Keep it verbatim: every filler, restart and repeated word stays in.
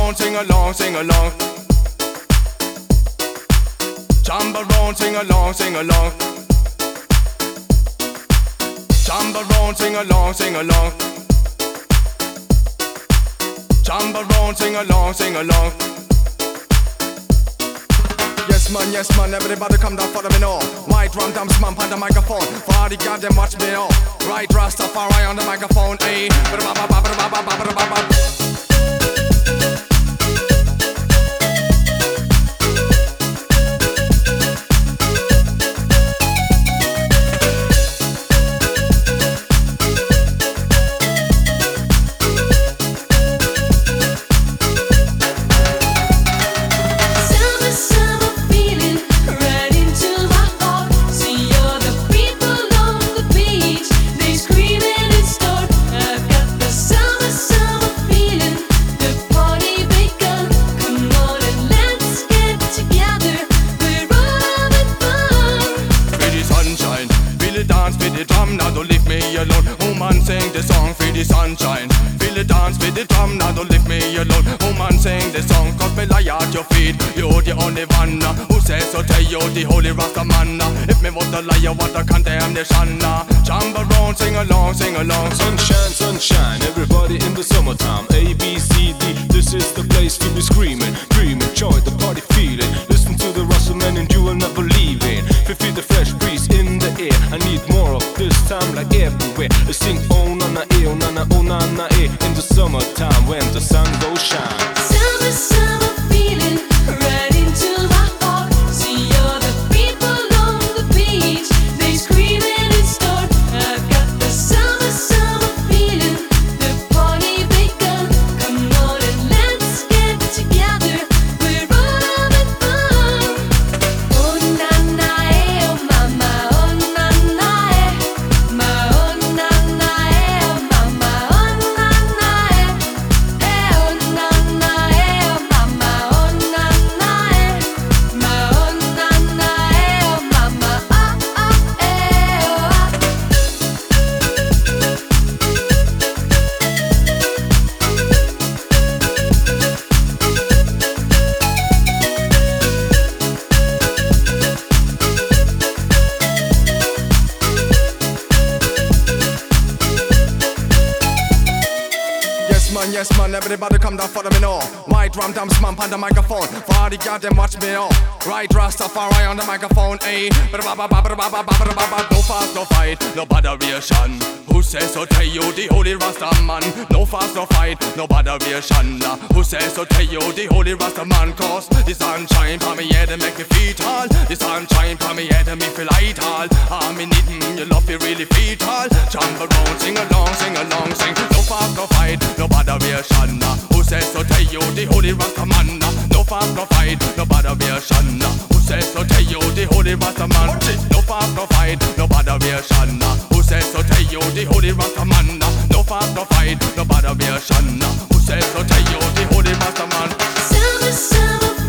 around, sing along, sing along. Jump around, sing along, sing along. Jump around, sing along, sing along. Jump around, sing along, sing along. Yes man, yes man, everybody come down for the me now. White rum dum man on the microphone. For the goddamn watch me now. Right Rastafari on the microphone, ayy. Now don't leave me alone. Woman sing the song for the sunshine. Feel the dance with the drum. Now don't leave me alone. Woman sing the song, cause me lie at your feet. You're the only one uh, who says so. Tell you the holy Rasta man. uh, If me was the liar, what a condemnation. uh, Jump around, sing along, sing along. Sunshine, sunshine, everybody in the summertime. A, B, C, D, this is the place to be screaming, dreaming, joy, the party feeling. Listen to the Russell man and you will never leave it. Feel the fresh breeze in the air. I need more of this time like everywhere. I sing oh na na eh, oh na na, oh na na eh. In the summertime when the sun goes shine. Summer, summer feeling right into my heart. See all the people on the beach, they screaming and start. I've got the summer, summer feeling. The party begun. Come on and let's get together. We're all having fun. Oh na na eh, oh mama, oh na na eh. Ma oh na na eh, oh mama, oh na na eh. Eh oh na na eh, oh mama, oh na na eh. Ma oh na na eh, oh mama, ah ah eh oh ah. Yes man, yes man, everybody come down for the me now. White rum dum man on the microphone. For the goddamn watch me now. Right Rastafari on the microphone, ayy. No fast, no fight, no botheration. Who says so? Tell you the holy Rasta man. No fast, no fight, no botheration. Who says so? Tell you the holy Rasta man. Cause the sunshine for me head and make me feel tall. The sunshine for me head and me feel light all. Ah, me need mm, your love, you really feel tall. Jump around, sing along, sing along, sing. No fast, no fight, no botheration. Who says so? Tell you the holy Rasta man. No fast, no fight, no botheration. Who says so? Tell you the holy Rasta man. No fast, no fight, no botheration. Who says so? Tell you the holy Rasta man. No fast, no fight, no botheration. Who says so? Tell you the holy Rasta man. Summer, summer